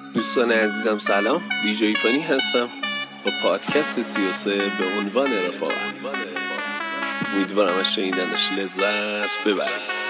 دوستان عزیزم سلام، دیجی پانی هستم با پادکست 33 به عنوان رفاقت. امیدوارم از شنیدنش لذت ببرید.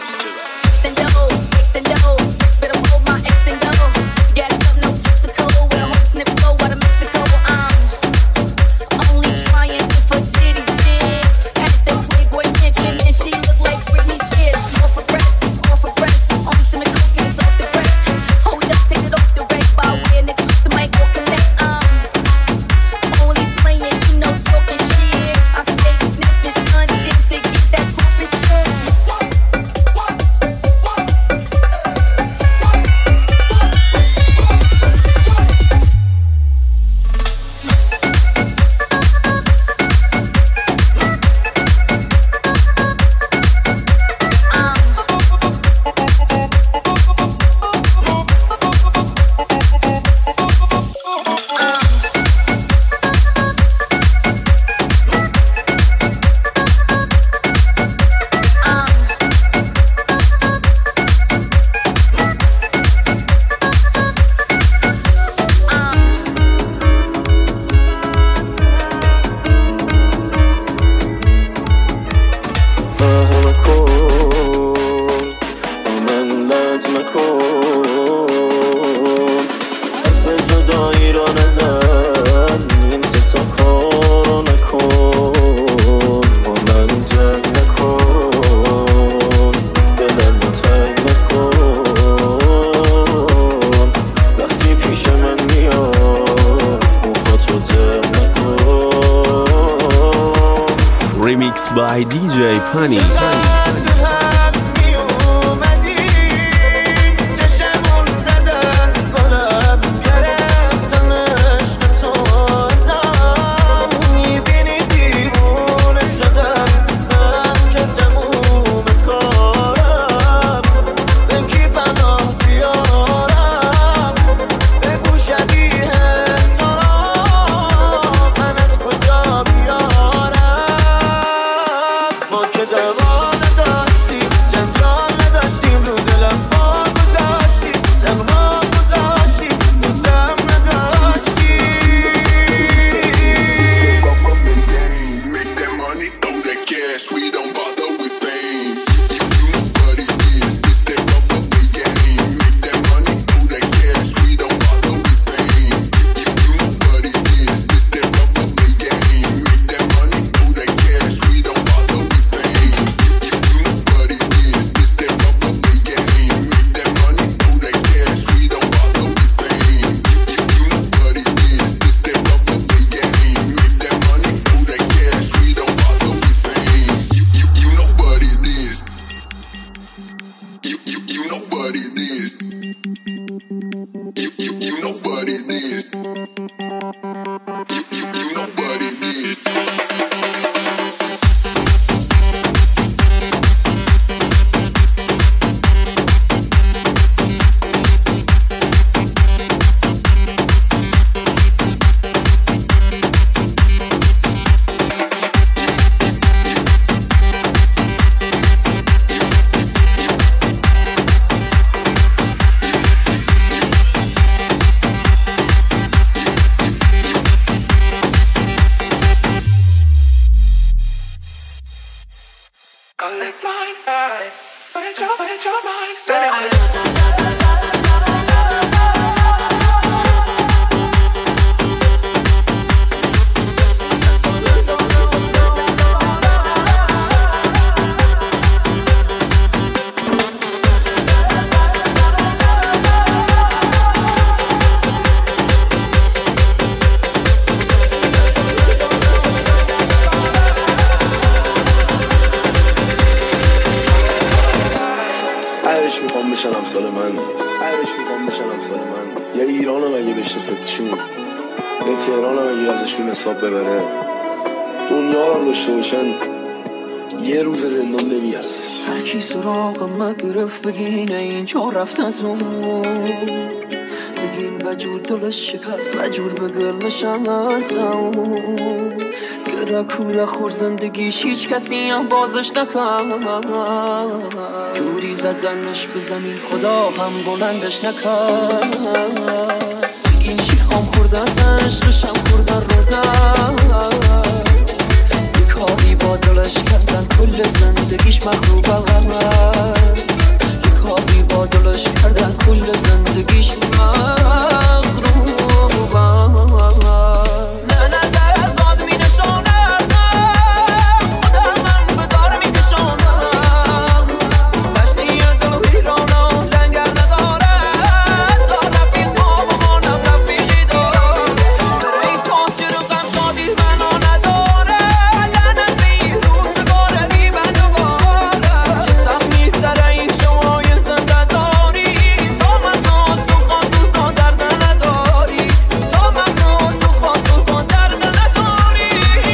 Remix by DJ Pani. Collect mine, put it your mind, baby. میخوام بشن امثال من یا ایرانم اگه بشناستشون یا تهرانم اگه ازشون حساب ببره دنیا رو داشته باشن یه روز زندان نمیاد. هر کی سراغم گرفت بگین اینجا رفت از اون بگین وجود دلش شکست وجود به گرمشم از اون گره کوره خور زندگیش هیچ کسی هم بازش نکرد دوری زدنش به زمین خدا هم بلندش نکرد این شیخام خوردن عشقشم خوردن رو در کاری با دلش کردن کل زندگیش مخروبه یه کاری با دلش کردن کل زندگیش مخروبه نه نظر باد می نشانم خودم من به دار می کشانم بشتی دل و ایرانم لنگر نداره تا رفیق ما بمانم رفیقی دارم ای تو که رو غم شادی منو نداره لعنت به روزگار بی بند و باره چه سخت میگذره این شمای زنده داری تا من ناز تو خاصوزا درد نداری تا من ناز تو خاصوزا درد نداری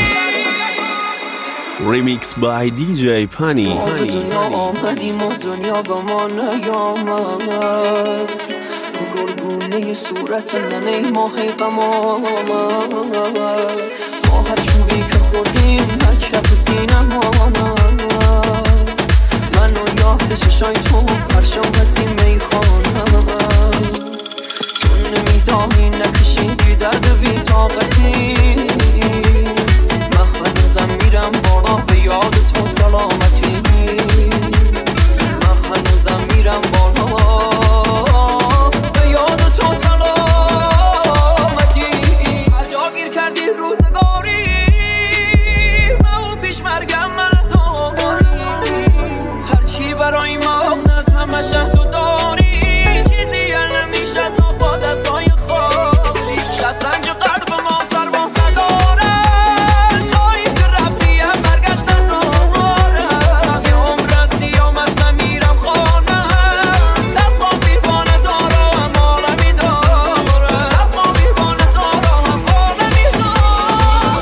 Remix by DJ Pani. ما به دنیا آمدیم و دنیا به ما نیامد گرگونه صورت ننه ماه غم آمد ما هر چوبی که خوردیم نکف سینم آمد من و یاد چشای تو پرشم هستیم میخوانم تو نمیدانی نکشیدی درد بی طاقتی من هنوزم میرم بالا به یاد تو سلامتی من هنوزم میرم بالا به یاد تو سلامتی هر جا گیر کردی روزگاری من پیش مرگم من داری هرچی برای مغنز همه شه تو داری چیزی نمیشه صفا دستای خالی شطرنج قلب ما سرباز نداره جایی که رفتی هم برگشت ندارم یه عمر سیام از نمیرم خانم دفعا بیربانه دارم عالمی دارم دفعا بیربانه دارم عالمی دارم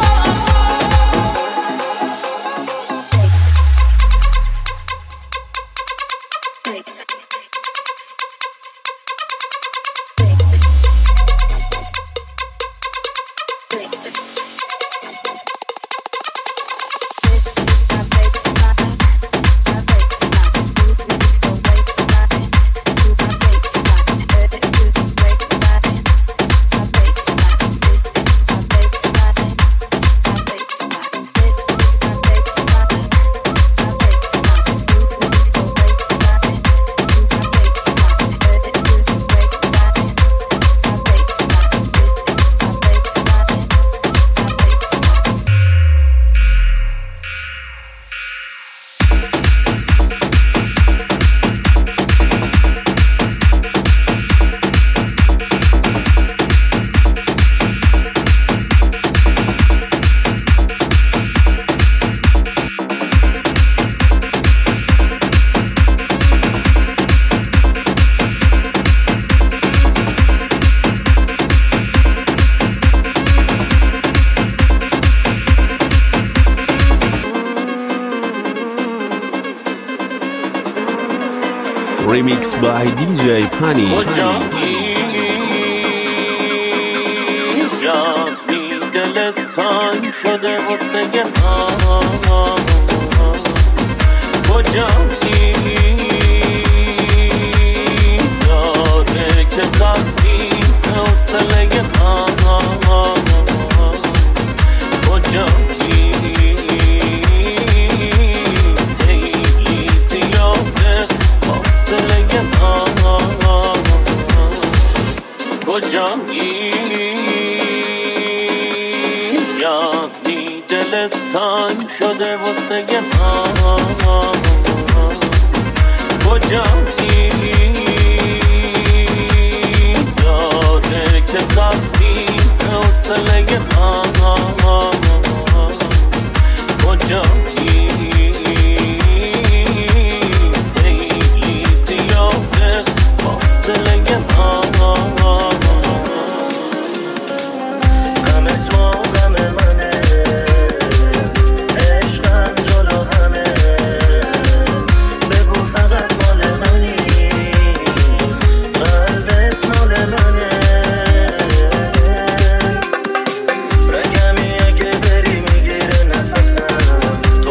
Remix by DJ Pani. جانی دلت تنگ شده واسه کجایی داره که سختی حوصله کجایی خیلی زیاده حوصله کجایی یعنی دلت تنگ شده واسه کجایی داره که سختی حوصله کجایی خیلی زیاده حوصله تو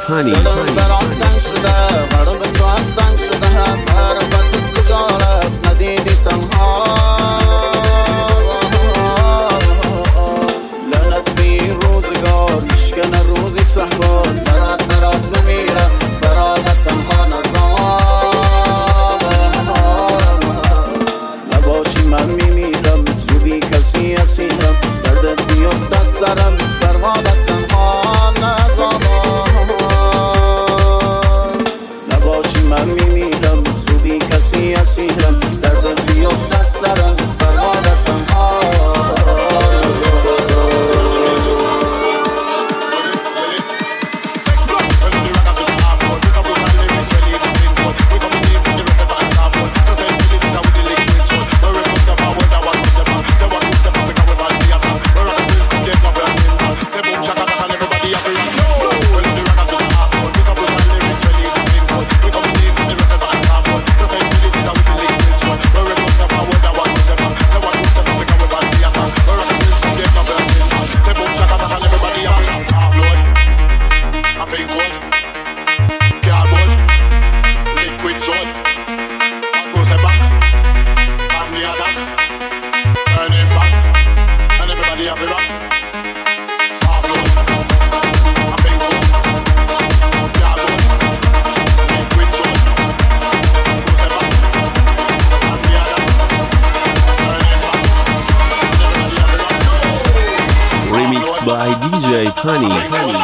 پانی برام سنگ شده قرار به تو از سنگ شده معرفتت کجا رفت ندیدی تنها لعنت بی روزگار مشکن روزی صحبار فرات دراز نمیرم فرادت تنها نباشی من میمیرم تو بی کسی اسیرم دردت بیفت از سرم فرادت تنها نباشی من میمیرم تو بی کسی اسیرم دردت بیفت از سرم فرادت تنها by DJ Penny.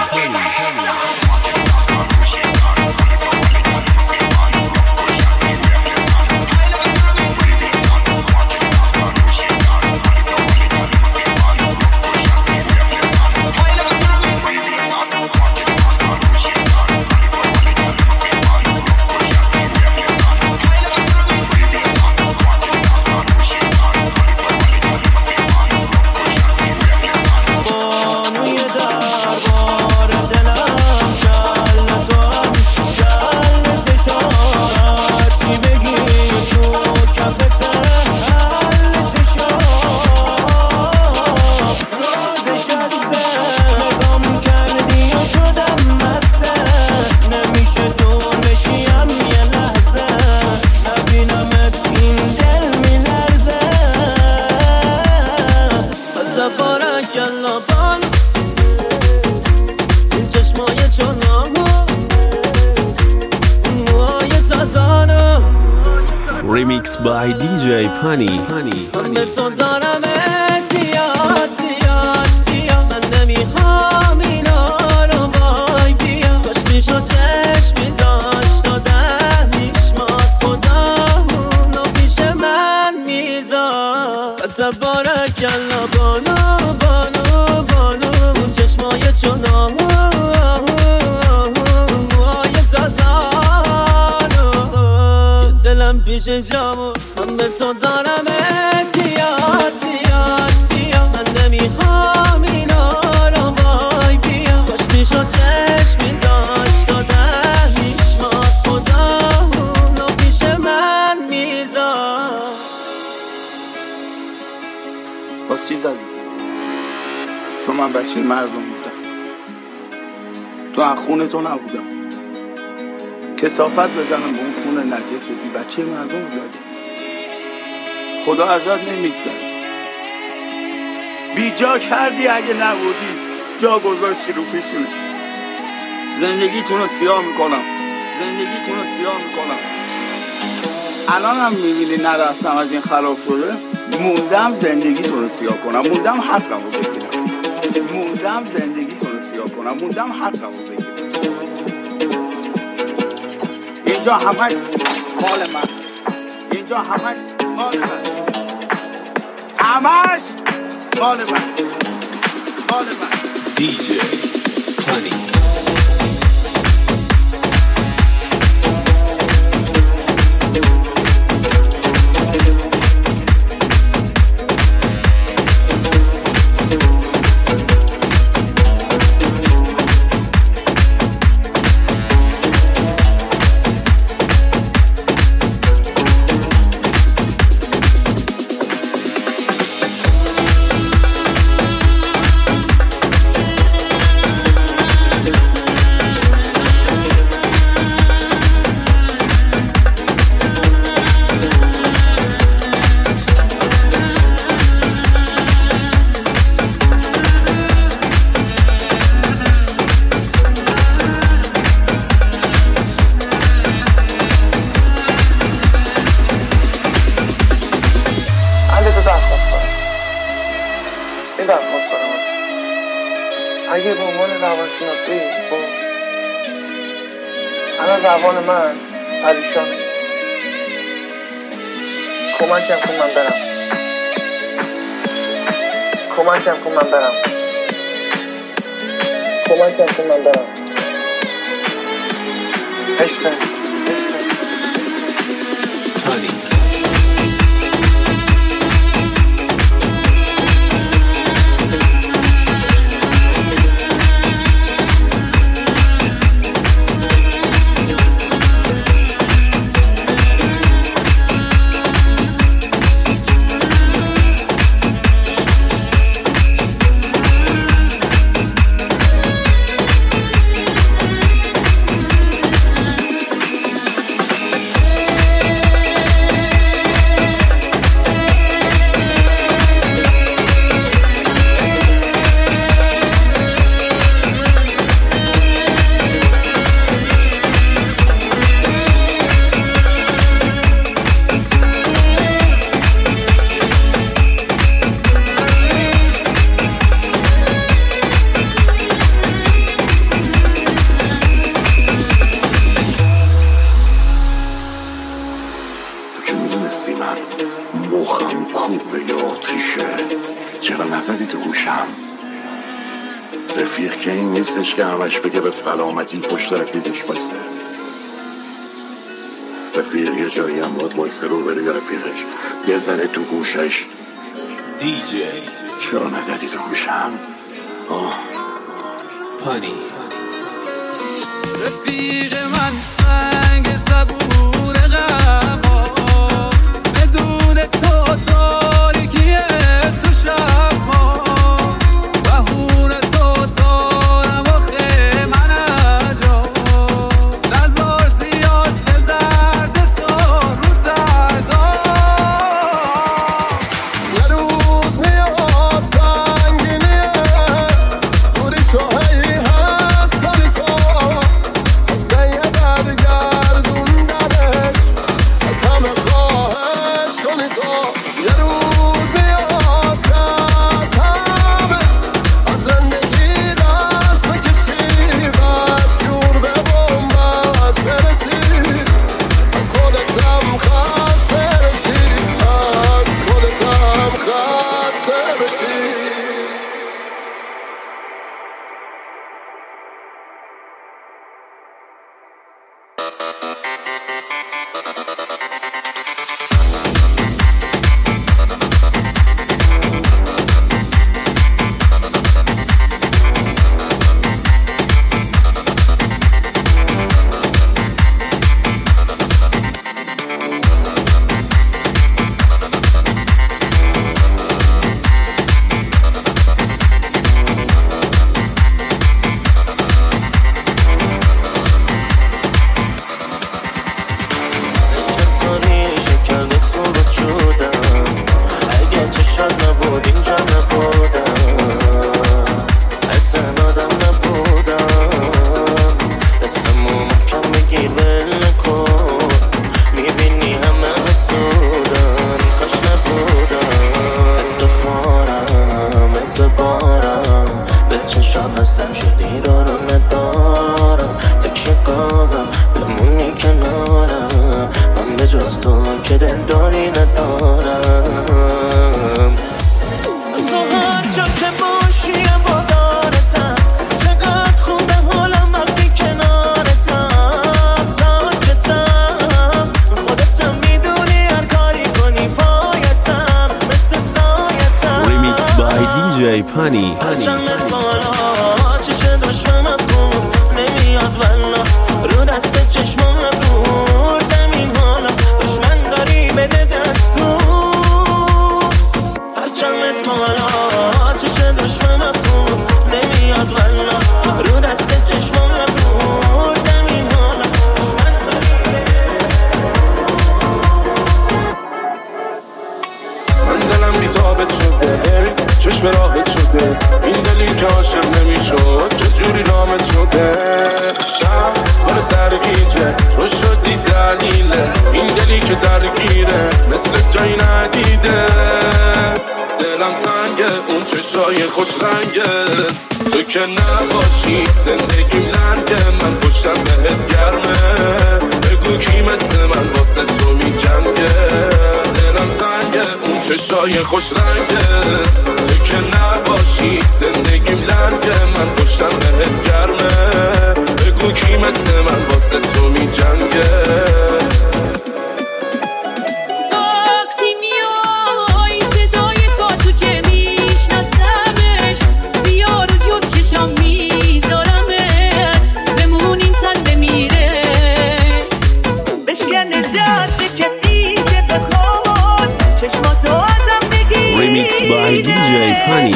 Remix by DJ Penny. به تو دارم اعتیاد من نمیخوام اینا رو وای بیا کاش میشو چشمی زاشت دادن میشمات خدا اونو پیش من میزاد تبارک الله بانو اون چشمای چونام موهای تازانو دلم پیش جامو من به تو دارم اعتیاد بیا من نمیخوام اینا رو وای بیا کاش میشو چشمی زاشت دادن میشمات خدا اونو پیش من میزاد باز چی زدی؟ تو من بچه مردم بودم تو از خونه تو نبودم کثافت بزنم به اون خونه نجسی بچه مردم زدی خدا ازت نمیگذره بی جا کردی اگه نبودی جا گذاشتی رو پیشونه زندگیتون رو سیاه میکنم الان هم میبینی نرفتم از این خراب شده موندم زندگیتون رو سیاه کنم موندم حقم رو بگیرم اینجا همه مال من همش مال من DJ Penny. اگه به عنوان روانشناسی الان روان من پریشانه، کمکم کن من برم، کمکم کن من برم، کمکم کن من برم. عشق مخم کوبه یا آتیشه، چرا نزدی تو گوشم؟ رفیق که این نیستش که همش بگه به سلامتی پشت رفیقش بایسته. رفیق یه جایی هم باید بایسته رو بره یا رفیقش یه ذره تو گوشش. دیجی چرا نزدی تو گوشم؟ پانی رفیق من سنگ صبور غما، بدون تو تاریکی تو شب ما، بهون تو دارم آخه من اجا، نزار زیاد چه درد تو رو دردا. یه روز میاد سنگینیه دوری شوهی هست ولی تو حسن یه برگردون درش از همه خواهش کنی تو. یه روز میاد که از همه از زندگی دست بکشی بد جور به بومبست برسی، از خودتم خسته بشی، از خودتم خسته بشی. قسم شدی رو ندارم، فکر گاهم بمونی کنارم، من به جز تو که دلداری ندارم. تو هر جا که باشیم با دارتم، چقدر خوبه حالم وقتی کنارتم، ساکتم خودتم میدونی هر کاری کنی پایتم مثل سایتم. ریمیکس بای دیجی پانی. نمیاد والا رو دست چشمام بود زمین حالا دشمن داری بده دستور، هرچمت مالا چش دشمنم بود نمیاد والا رو دست چشمام بود زمین حالا دشمن داری بده. من دلم بیتابت شده، چشم راحت شده، این دلی که چشای خوش رنگه تو که نباشی زندگیم لنگه من پشتم بهت گرمه بگو کی مثل من واسه تو می جنگه دلم تنگه اون چشای خوش رنگه تو که نباشی زندگیم لنگه من پشتم بهت گرمه بگو کی مثل من واسه تو می جنگه Remix by DJ Funny.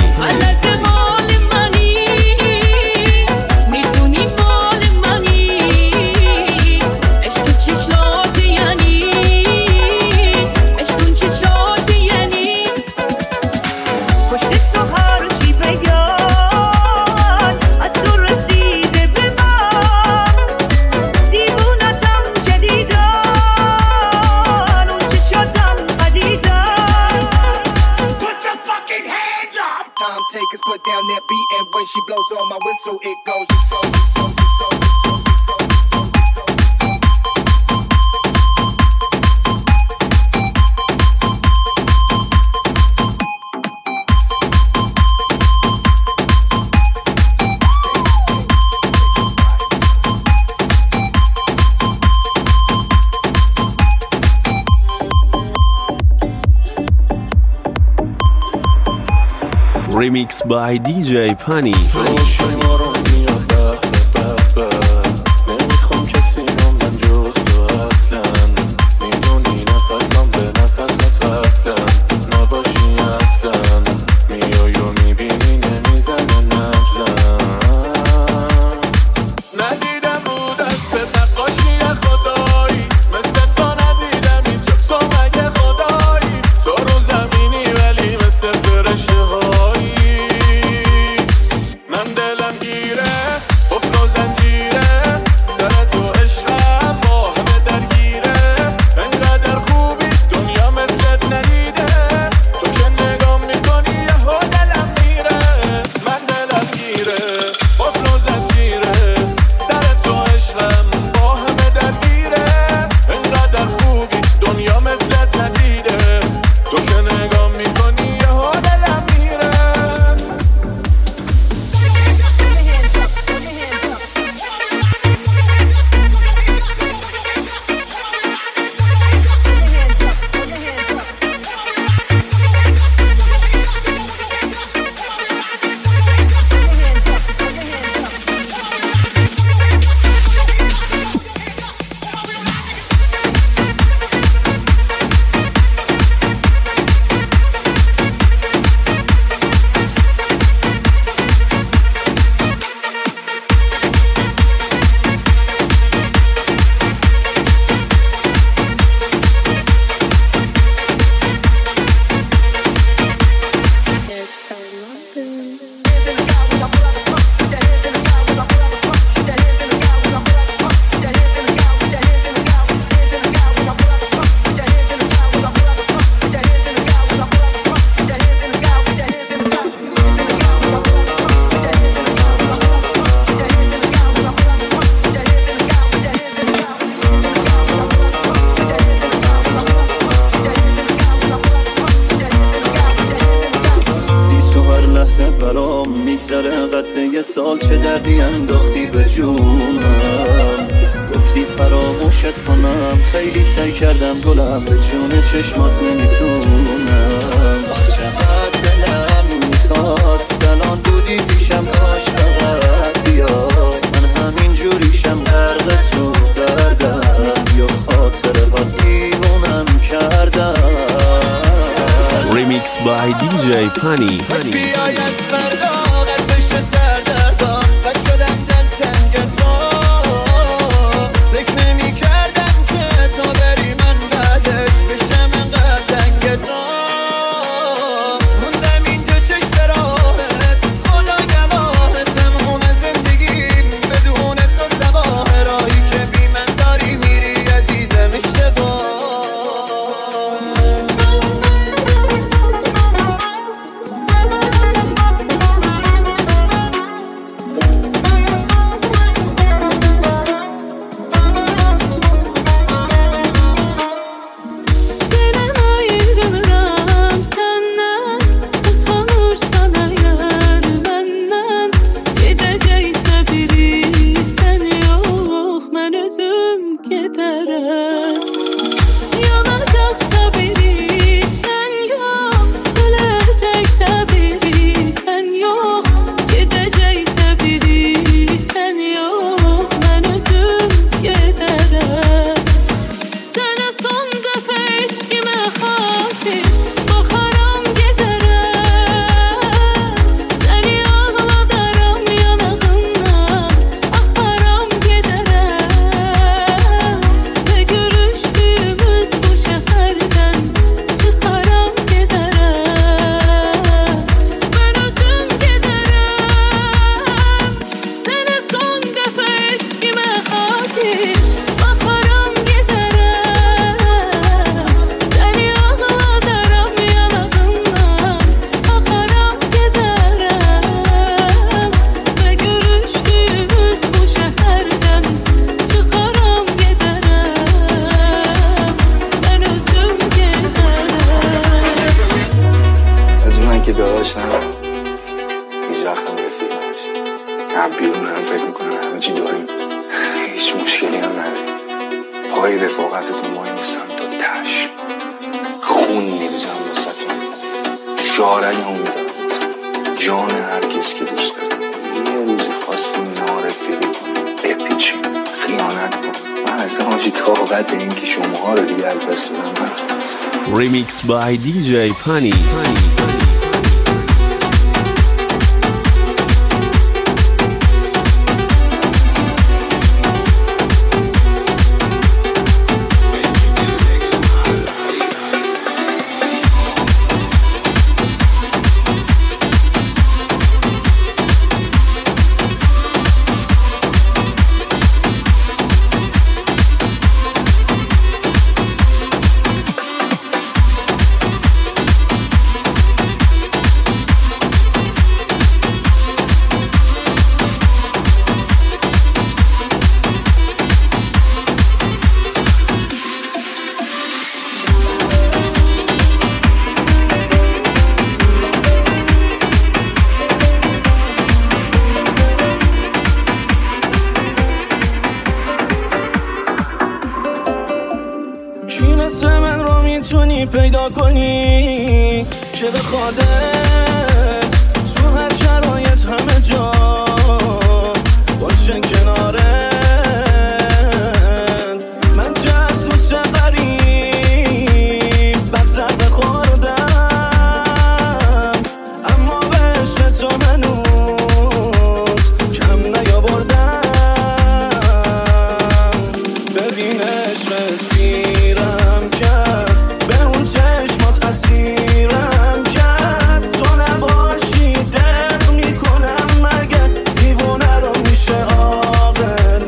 Takers put down that beat and when she blows on my whistle it goes. Remix by DJ Funny. نمیخوام کسی رو من جز تو اصلا میدونی نفسم به نفست وصلم نباشی اصلا میای و میبینی نمیزنه نبزم ندیدم رو دست نقاشی خدایی مثل تو ندیدم اینجا تو مگه خدایی تو رو زمینی ولی مثل فرشته هایی من دلم گیره حفن و زنجیره سر تو عشقم با همه درگیره انقدر خوبی دنیا مثلت ندیده تو که نگاه میکنی یهو دلم میره من دلم گیره حفن و زنجیره سر تو عشقم با همه درگیره انقدر خوبی دنیا مثلت ندیده تو که نگاه میکنی یهو دلم میره برام میگذره قد یه سال چه دردی انداختی به جونم گفتی فراموشت کنم خیلی سعی کردم گلم به جون چشمات نمیتونم چقدر دلم میخواست الان بودی پیشم کاش فقط بیای من همین جوریشم غرق تو دردم نیستی و خاطره با دیوونم کردم Remix by DJ Funny. بیای از فردا قدش سردردان بد شدم دل تنگ تو فکر نمی کردم که تو بری من بعدش بشم انقدر دنگ تو موندم این دو چشم راهت خدا گواهه تمام زندگیم بدون تو تباه راهی که بی من داری میری عزیزم اشتباه هم بیرون دارم فکر میکنم همه چی داریم، هیچ مشکلی هم نداریم. پای رفاقتتون مهم نیستم تا تش خون نمیزم واسه‌تون، شارعی هم میزم واسه‌تون، جان هر کسی که دوست دارم. یه روزی خواستیم نارفیقی کنیم، بپیچیم، خیانت کنیم، من اصلا حاجی طاقت این که شماها رو دیگه از دست بدم. ریمیکس بای دیجی پانی. کی مثل من رو میتونی پیدا کنی که به خودت تو هر شرایط همه جا باشه کنارت؟ من چه از دوست غریب بد ضربه خوردم، اما به عشق تو هنوز کم نیاوردم. ببین عشقت پیرم کرد، به اون چشمات اسیرم کرد. تو نباشی دق میکنم مگه دیوونه رو میشه عاقل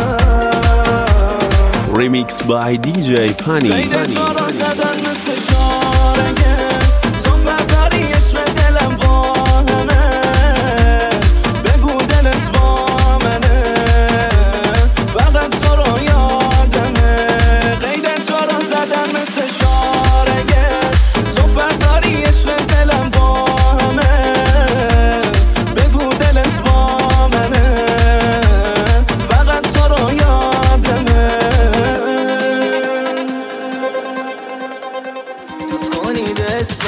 کرد. ریمیکس بای دیجی پانی. قید تو را زدن مثل شارگه، تو فرداری عشق دلم واهمه. بگو دلت با منه، فقط تو رو یادمه. قید تو را زدن مثل شارگه، تو فرداری عشق دلم واهمه. بگو دلت با منه، فقط تو رو یادمه. کنیدت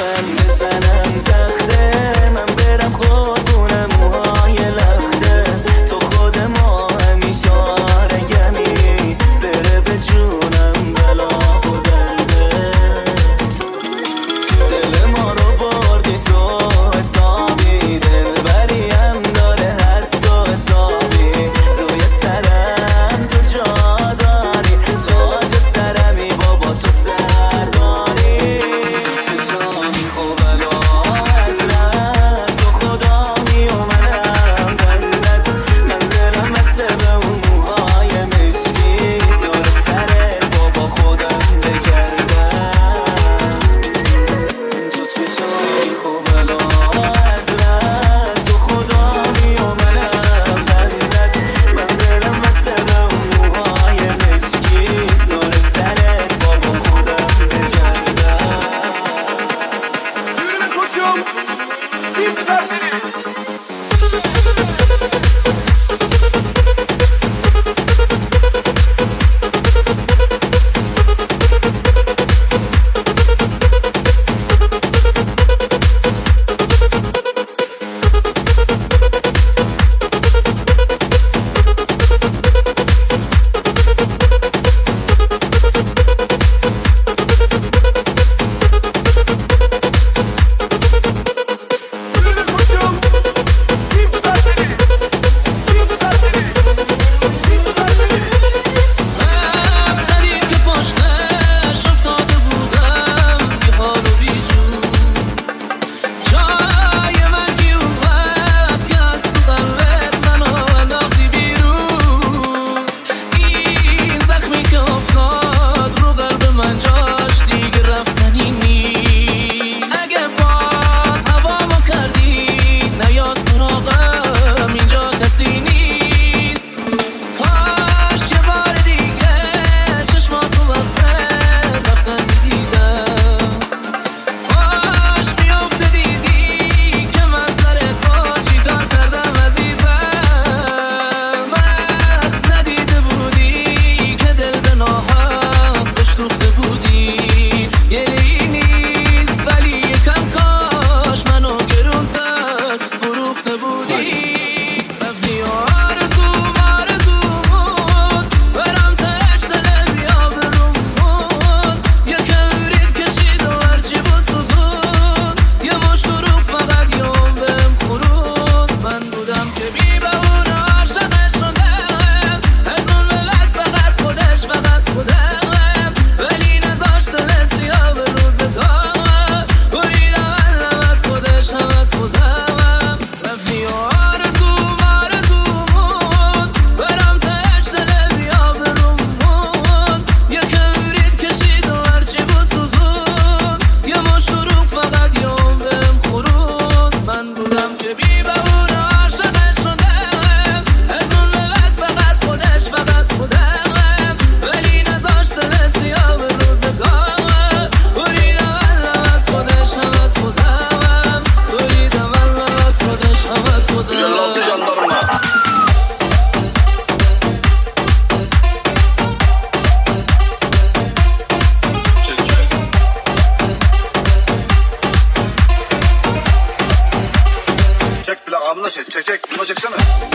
çek. Buna çeksene.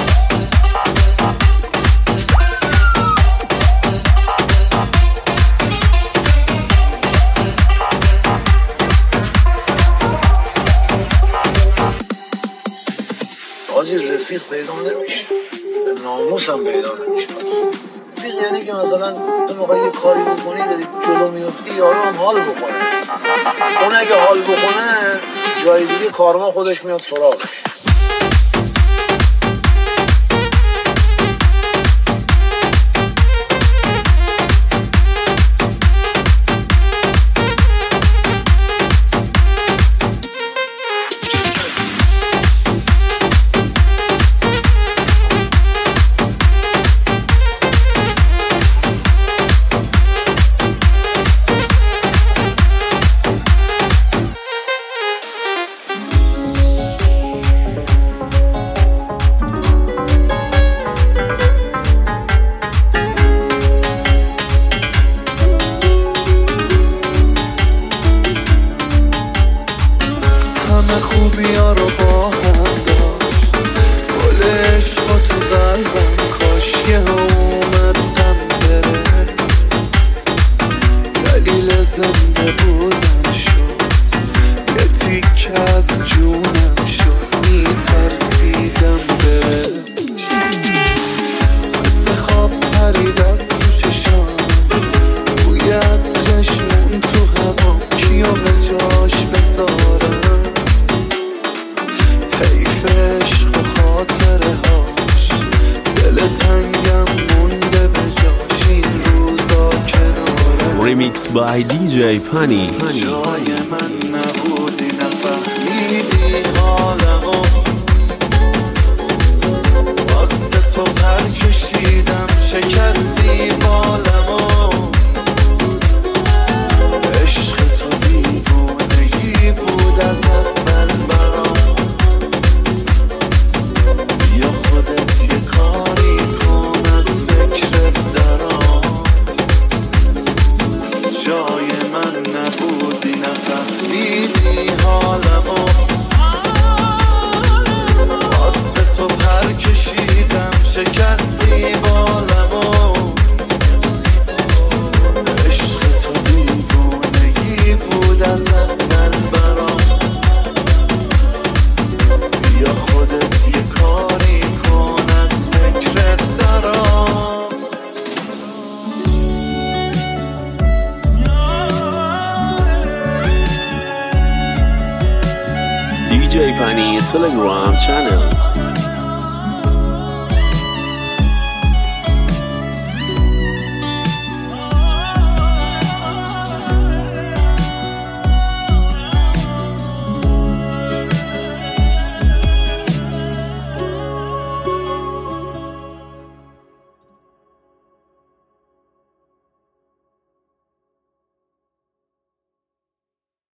حاجی رفیق پیدا نمیشه، ناموسم پیدا نمیشه. رفیق یعنی که مثلا تو موقع یه کاری بکنی داری جلو میفتی یارو هم حال بکنه. اون اگه حال بکنه جای دیگه کارما خودش میاد سراغش. خوبیا رو با هم داشت گل عشق تو قلبم کاش که اومد غم بره دلیل زنده بودن شد یه تیکه از جونم شد میترسیدم بره مثل خواب پرید از تو چشام بوی عطرش مون تو هوا کیو به جاش بذارم حیف عشق و خاطره هاش دل تنگم مونده به جاش این روزا کناره ریمیکس بای دی جی پانی جای من نبودی نفهمیدی حالمو واسه تو پر کشیدم شکستی بالمو عشق تو دیوونگی بود از اول برام خودت یه کاری کن از فکرت درام جای من نبودی نفهمیدی حالمو واسه تو پر کشیدم شکستی بالمو عشق تو دیوونگی بود از اول برام بیا خودت یه کاری کن از فکرت دارم دی جی پانی تلگرام چنل